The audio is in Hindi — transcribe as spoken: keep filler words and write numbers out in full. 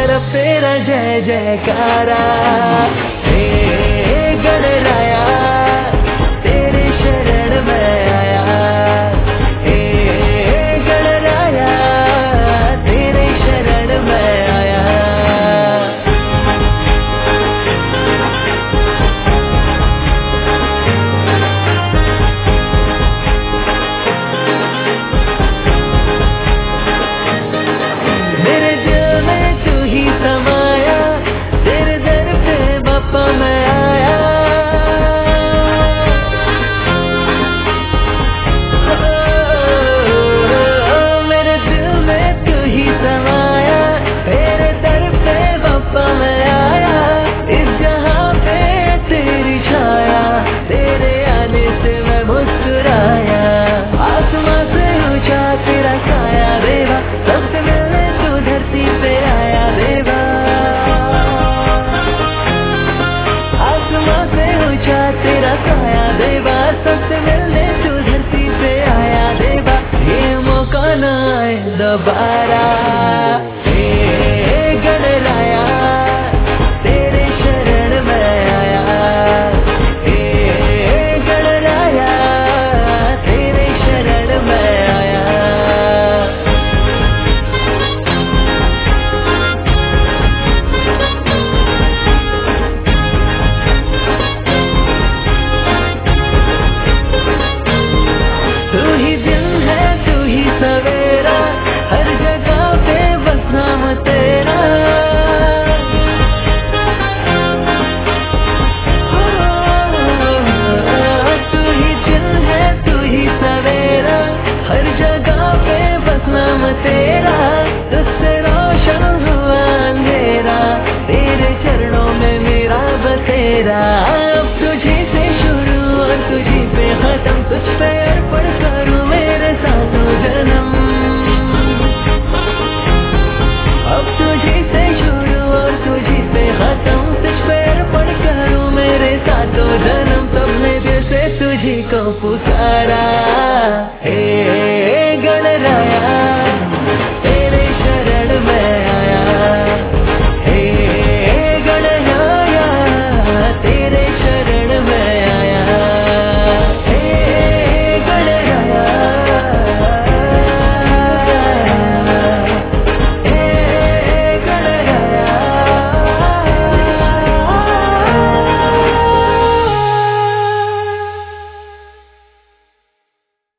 तरफ तेरा जय जयकारा। हे गणराया तेरे शरण में आया, हे गणराया तेरे शरण में आया। मेरे दिल में तू ही समाया, तेरे दर पे बापा मैं आया। मेरे दिल में तू ही समाया, तेरे दर पे बापा मैं आया। इस जहां पे तेरी छाया, तेरे आने से मैं मुस्कुराया। आसमां से ऊंचा तेरा साया देवा, सबसे मिलने तू धरती पे आया देवा। आसमां से ऊंचा तेरा साया देवा, सबसे मिलने तू धरती पे आया देवा। ये मौका न आए दोबारा। हे गणराया तेरे शरण में आया, हे गणराया तेरे शरण में आया। तू ही दिन है तू ही सवेरा, हर जगह पे बस नाम तेरा। तू ही दिन है तू ही सवेरा, हर जगह पे बस नाम तेरा। तुझसे रोशन हुआ अंधेरा, तेरे चरणों में मेरा बसेरा। अब तुझे से शुरू और तुझी पे खत्म, तुझ पे अर्पण करूं मेरे सातों जन्म। अब तुझी से शुरू और तुझी पे खत्म, तुझ पे अर्पण करूं मेरे सातों जन्म। सबने दिल से तुझी को पुकारा।